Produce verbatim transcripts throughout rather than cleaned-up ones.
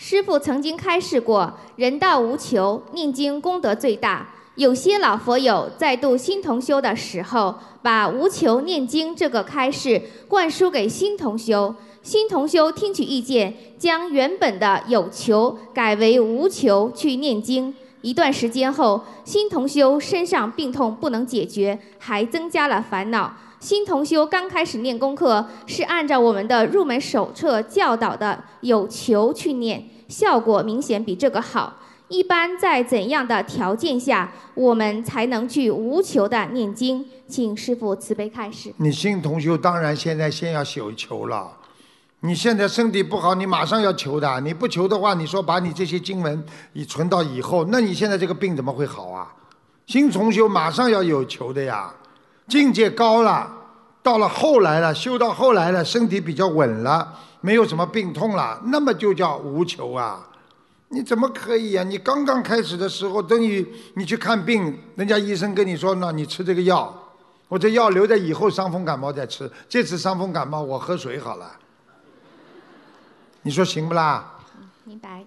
师父曾经开示过，人道无求，念经功德最大。有些老佛友在度新同修的时候，把无求念经这个开示灌输给新同修。新同修听取意见，将原本的有求改为无求去念经。一段时间后，新同修身上病痛不能解决，还增加了烦恼。新同修刚开始念功课，是按照我们的入门手册教导的有求去念，效果明显比这个好。一般在怎样的条件下，我们才能去无求的念经？请师父慈悲开示。 你新同修当然现在先要有求了。你现在身体不好，你马上要求的。你不求的话，你说把你这些经文你存到以后，那你现在这个病怎么会好啊？新重修马上要有求的呀。境界高了，到了后来了，修到后来了，身体比较稳了，没有什么病痛了，那么就叫无求啊。你怎么可以啊？你刚刚开始的时候，等于你去看病，人家医生跟你说，那你吃这个药，我这药留在以后伤风感冒再吃，这次伤风感冒我喝水好了。你说行不啦？ 明白。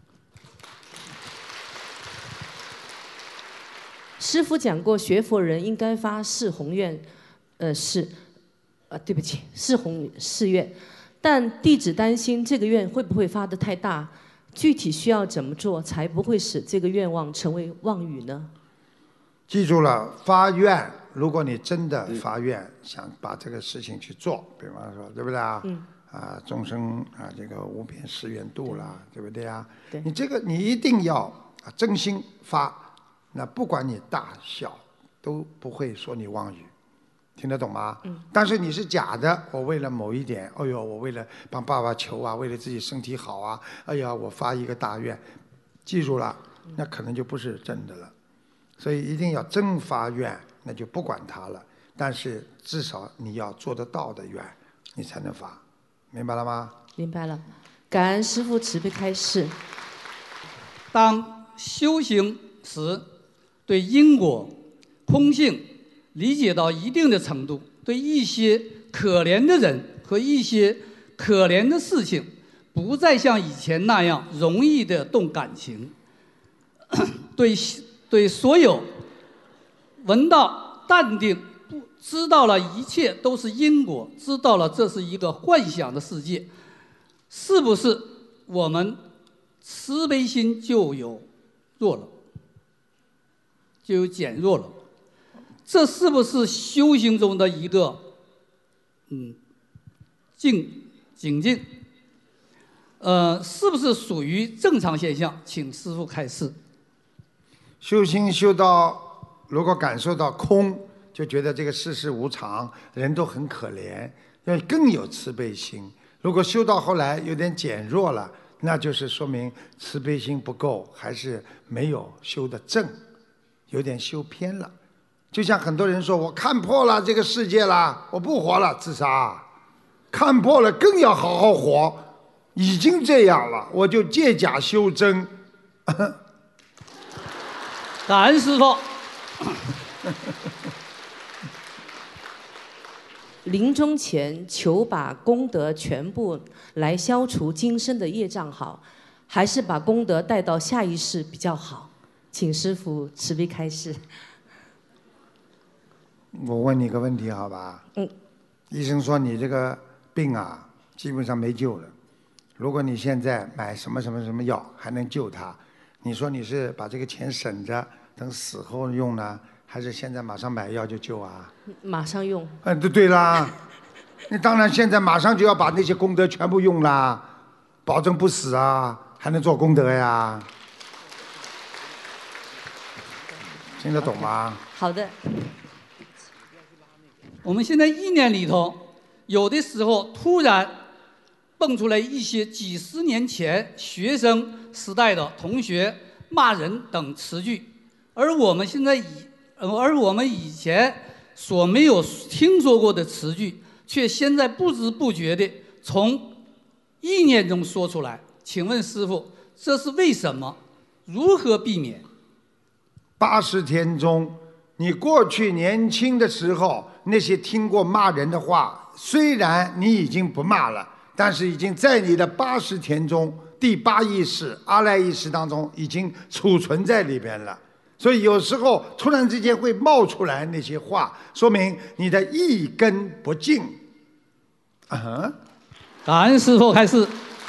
师父讲过，学佛人应该发誓宏愿，呃誓，呃对不起，誓宏誓愿，但弟子担心这个愿会不会发得太大？具体需要怎么做才不会使这个愿望成为妄语呢？ 记住了，发愿，如果你真的发愿，想把这个事情去做，比方说，对不对啊？嗯。啊，众生啊，这个无边誓愿度啦，对不对啊？ 对。 你这个你一定要啊真心发，那不管你大小，都不会说你妄语，听得懂吗？嗯。但是你是假的，我为了某一点，哎呦，我为了帮爸爸求啊，为了自己身体好啊，哎呀，我发一个大愿，记住了，那可能就不是真的了。所以一定要真发愿，那就不管它了。但是至少你要做得到的愿，你才能发。明白了吗？ 明白了，感恩师父慈悲开示。 当修行时，对因果、空性理解到一定的程度，对一些可怜的人和一些可怜的事情，不再像以前那样容易的动感情。对对所有闻到淡定。知道了一切都是因果，知道了这是一个幻想的世界，是不是我们慈悲心就有弱了，就有减弱了？这是不是修行中的一个嗯境境境？呃，是不是属于正常现象？请师父开示。 修行修到，如果感受到空。就觉得这个世事无常，人都很可怜，要更有慈悲心。如果修到后来有点减弱了，那就是说明慈悲心不够，还是没有修得正，有点修偏了。就像很多人说，我看破了这个世界了，我不活了，自杀。看破了更要好好活，已经这样了，我就借假修真。 感恩师父。 临终前求把功德全部来消除今生的业障好，还是把功德带到下一世比较好？请师父慈悲开示。 我问你个问题好吧？嗯。医生说你这个病啊，基本上没救了。如果你现在买什么什么什么药还能救他，你说你是把这个钱省着等死后用呢？还是现在马上买药就救啊？ 马上用。 嗯，对对啦，你当然现在马上就要把那些功德全部用啦，保证不死啊，还能做功德呀。听得懂吗？ 好的。 我们现在意念里头，有的时候突然蹦出来一些几十年前学生时代的同学骂人等词句，而我们现在以而我们以前所没有听说过的词句，却现在不知不觉地从意念中说出来。请问师父，这是为什么？如何避免？ 八十天中，你过去年轻的时候那些听过骂人的话，虽然你已经不骂了，但是已经在你的八十天中第八意识、阿赖意识当中已经储存在里边了。所以有时候突然之间会冒出来那些话，说明你的一根不净。啊， 感恩师父开示。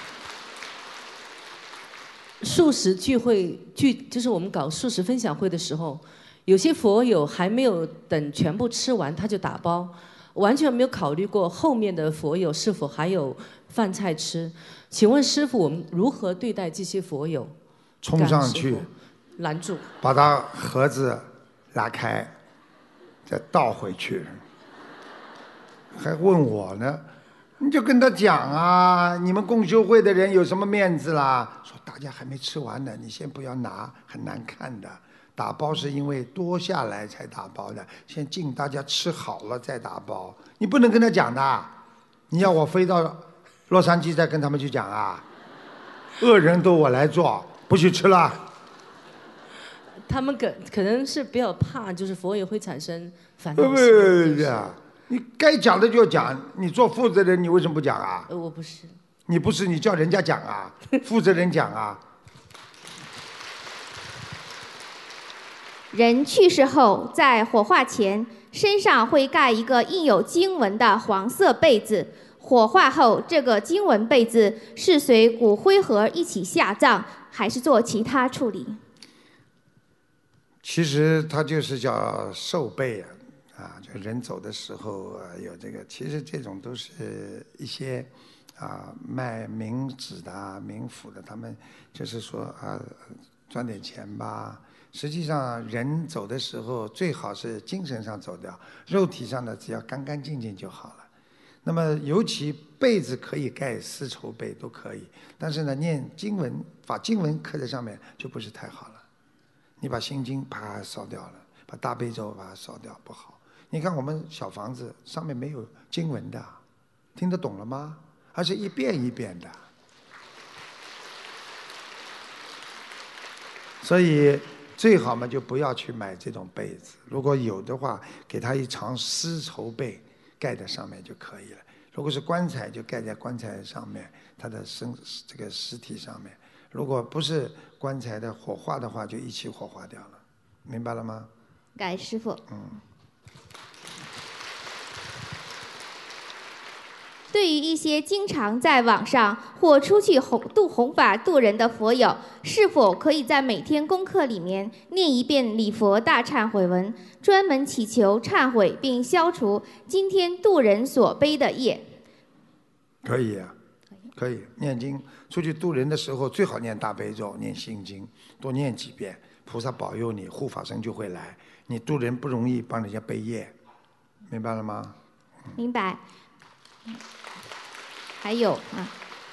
素食聚会聚就是我们搞素食分享会的时候，有些佛友还没有等全部吃完他就打包，完全没有考虑过后面的佛友是否还有饭菜吃。请问师父，我们如何对待这些佛友？ 冲上去， 拦住， 把他盒子拉开，再倒回去，还问我呢？你就跟他讲啊，你们共修会的人有什么面子啦？说大家还没吃完呢，你先不要拿，很难看的。打包是因为多下来才打包的，先敬大家吃好了再打包。你不能跟他讲的，你要我飞到洛杉矶再跟他们去讲啊？恶人都我来做，不许吃了。 他们可可能是比较怕，就是佛友会产生烦恼心。对呀。你该讲的就讲，你做负责人，你为什么不讲啊？ 呃，我不是。 你不是，你叫人家讲啊，负责人讲啊。 人去世后，在火化前，身上会盖一个印有经文的黄色被子。火化后，这个经文被子是随骨灰盒一起下葬，还是做其他处理？ 其实它就是叫寿被啊。啊，就人走的时候啊，有这个，其实这种都是一些啊卖冥纸的、冥府的，他们就是说啊赚点钱吧。实际上，人走的时候最好是精神上走掉，肉体上的只要干干净净就好了。那么，尤其被子可以盖丝绸被都可以，但是呢，念经文把经文刻在上面就不是太好了。你把心经啪烧掉了，把大悲咒把它烧掉不好。你看我们小房子上面没有经文的，听得懂了吗？而且一遍一遍的。所以最好嘛就不要去买这种被子，如果有的话，给他一床丝绸被盖在上面就可以了。如果是棺材，就盖在棺材上面，他的身这个尸体上面。如果不是棺材的火化的话，就一起火化掉了，明白了吗？ 感恩师父。 嗯。 对于一些经常在网上或出去弘度弘法度人的佛友，是否可以在每天功课里面念一遍礼佛大忏悔文，专门祈求忏悔并消除今天度人所背的业？ 可以啊，可以念经。出去度人的时候，最好念大悲咒、念心经，多念几遍，菩萨保佑你，护法神就会来。你度人不容易，帮人家背业，明白了吗？ 明白。还有啊，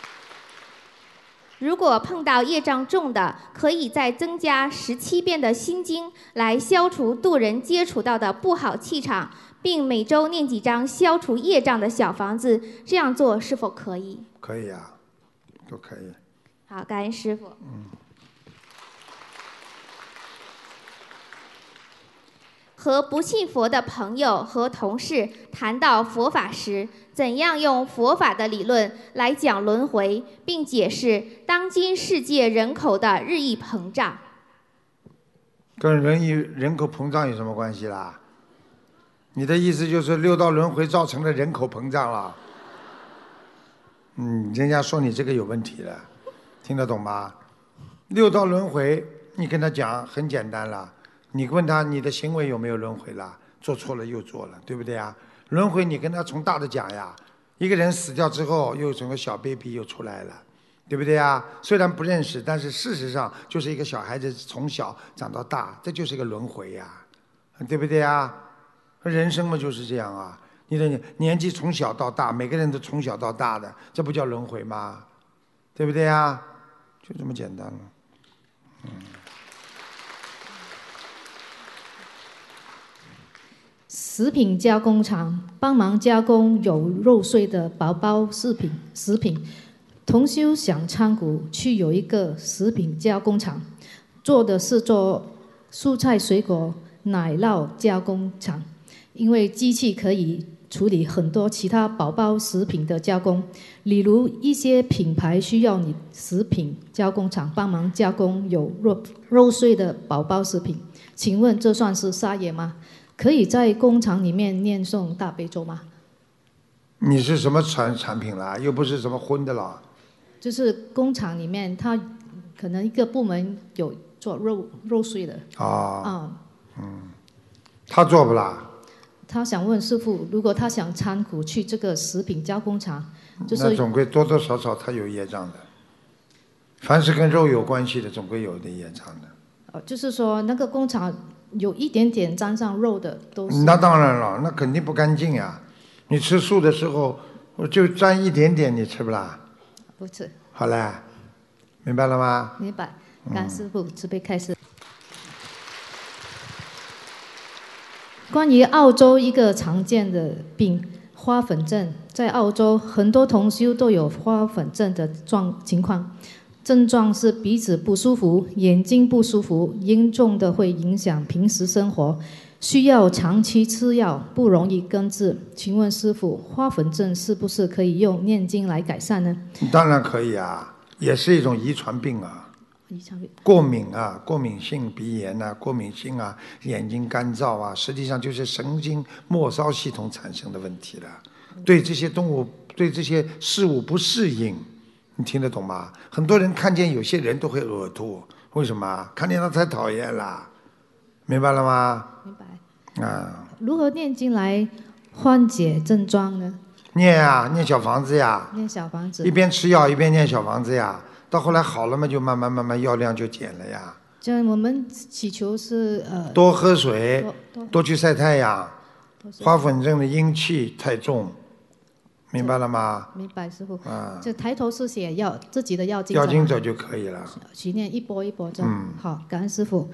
如果碰到业障重的，可以再增加十七遍的心经，来消除度人接触到的不好气场，并每周念几张消除业障的小房子，这样做是否可以？ 可以啊，都可以。 好，感恩师父。 嗯。 和不信佛的朋友和同事谈到佛法时，怎样用佛法的理论来讲轮回，并解释当今世界人口的日益膨胀？ 跟人与人口膨胀有什么关系啦？你的意思就是六道轮回造成了人口膨胀了？嗯，人家说你这个有问题了，听得懂吗？六道轮回，你跟他讲很简单了。你问他你的行为有没有轮回了？做错了又做了，对不对啊？轮回你跟他从大的讲呀，一个人死掉之后又整个小 baby 又出来了，对不对啊？虽然不认识，但是事实上就是一个小孩子从小长到大，这就是一个轮回呀，对不对啊？人生嘛就是这样啊，你的年纪从小到大，每个人都从小到大的，这不叫轮回吗？对不对啊？就这么简单了，嗯。 食品加工厂帮忙加工有肉碎的薄包食品，食品同修想参股去有一个食品加工厂，做的是做蔬菜水果奶酪加工厂，因为机器可以处理很多其他宝宝食品的加工，例如一些品牌需要你食品加工厂帮忙加工有肉肉碎的宝宝食品，请问这算是杀业吗？可以在工厂里面念诵大悲咒吗？ 你是什么产产品啦？又不是什么荤的啦。 就是工厂里面，他可能一个部门有做肉肉碎的。 啊。 啊。 嗯。他做不啦？ 他想问师父，如果他想参股去这个食品加工厂，就是那总归多多少少他有业障的。凡是跟肉有关系的，总归有点业障的。 哦，就是说那个工厂有一点点沾上肉的都是。 那当然了，那肯定不干净呀。你吃素的时候，就沾一点点，你吃不啦？ 不吃。 好嘞，明白了吗？ 明白，感恩师父慈悲开示。关于澳洲一个常见的病花粉症，在澳洲很多同修都有花粉症的状情况，症状是鼻子不舒服、眼睛不舒服，严重的会影响平时生活，需要长期吃药，不容易根治。请问师父，花粉症是不是可以用念经来改善呢？ 当然可以啊，也是一种遗传病啊。过敏啊，过敏性鼻炎啊，过敏性啊，眼睛干燥啊，实际上就是神经末梢系统产生的问题了。对这些动物，对这些事物不适应，你听得懂吗？很多人看见有些人都会呕吐，为什么？看见他太讨厌了，明白了吗？ 明白。 啊。 如何念经来缓解症状呢？ 念啊，念小房子呀。 念小房子。 一边吃药一边念小房子呀。到后来好了嘛，就慢慢慢慢药量就减了呀。 这样我们祈求是呃。 多喝水， 多, 多, 多去晒太阳。花粉症的阴气太重，明白了吗？ 明白，师父。 啊。 就抬头是写药自己的药经。 药经者就可以了。 许念一波一波这样。嗯。好，感恩师父。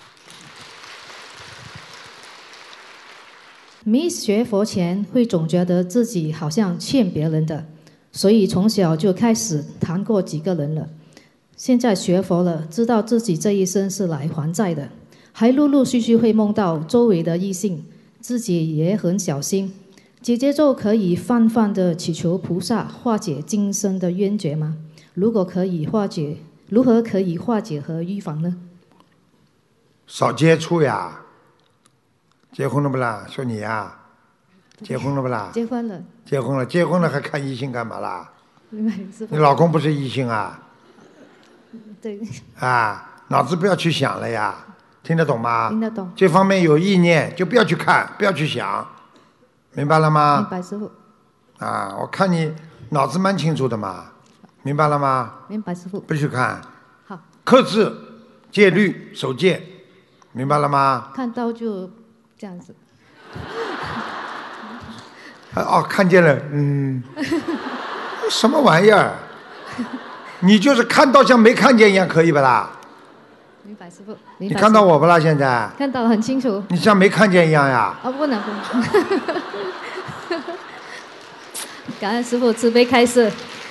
没学佛前，会总觉得自己好像欠别人的。所以从小就开始谈过几个人了，现在学佛了，知道自己这一生是来还债的，还陆陆续续会梦到周围的异性，自己也很小心。姐姐咒可以泛泛的祈求菩萨化解今生的冤结吗？如果可以化解，如何可以化解和预防呢？ 少接触呀。结婚了不啦？说你呀。结婚了不啦？ 结婚了。 结婚了，结婚了还看异性干嘛啦？ 明白，师父。 你老公不是异性啊？ 对。 啊，脑子不要去想了呀，听得懂吗？ 听得懂。 这方面有意念就不要去看，不要去想，明白了吗？ 明白，师父。 啊，我看你脑子蛮清楚的嘛，明白了吗？ 明白，师父。 不去看。 好。 克制，戒律，守戒，明白了吗？ 看到就这样子。 哦，看见了，嗯，什么玩意儿？你就是看到像没看见一样，可以不啦？ 明白，师父。 你看到我不啦？现在？ 看到很清楚。 你像没看见一样呀？ 哦，不能不能。感恩师父慈悲开示。